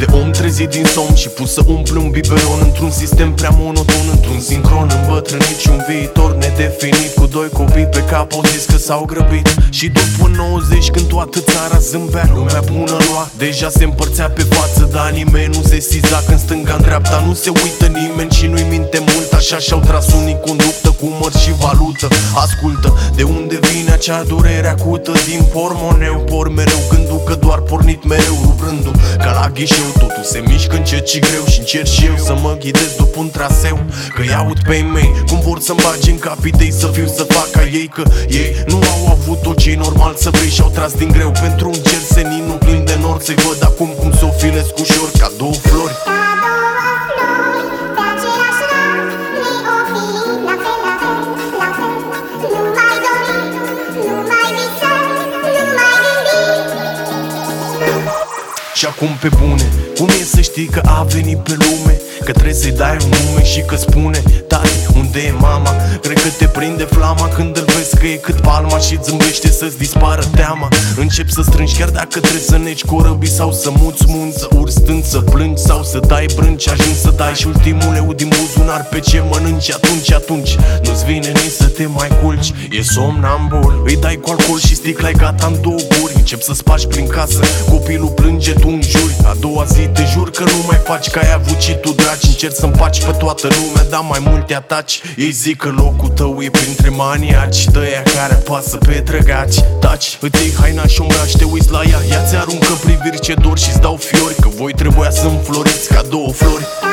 de om trezit din somn și pus să umple un biberon într-un sistem prea monoton, într-un sincron îmbătrânit și un viitor nedefinit. Cu doi copii pe cap au zis că s-au grăbit. Și după 90, când toată țara zâmbea, lumea bună lua, deja se împărțea pe față, dar nimeni nu se siza că în stânga, în dreapta nu se uită nimeni și nu-i minte mult. Așa și-au tras unii conductă cu măr și valută. Ascultă, de unde vine acea durere acută? Din pormoneu, por mereu gândul că doar pornit mereu rubrându ca la ghișeu. Totul se mișcă încet și greu și încerc și eu să mă ghidez după un traseu, că-i aud pe ei mei cum vor să-mi bage în cap idei să fiu, să fac ca ei, că ei nu au avut tot ce-i normal să vrei și-au tras din greu pentru un cer senin nu plin de nori. Să-i văd acum cum s-o filesc ușor ca două flori. Și acum pe bune, cum e să știi că a venit pe lume? Că trebuie să-i dai un nume și că spune: tati, unde e mama? Cred că te prinde flama când îl vezi că e cât palma și zâmbește să-ți dispară teama. Începi să strângi chiar dacă trebuie să neci corăbii sau să muți munți, să urci stând, să plângi sau să dai brânci. Ajungi să dai și ultimul leu din buzunar pe ce mănânci. Atunci nu-ți vine nici să te mai culci. E somnambul, îi dai cu alcool și sticla-i gata în două guri. Încep să spargi prin casă, copilul plânge, tu înjuri. A doua zi te jur că nu mai faci ca ai avut și tu draci. Încerci să împaci pe toată lumea, dar mai mult te ataci. Ei zic că locul tău e printre maniaci, dă-ia care pasă pe drăgaci. Taci, îți iei haina și umbraci, te uiți la ea, ea ți aruncă priviri ce dor și-ți dau fiori, că voi trebuia să înfloriți ca două flori.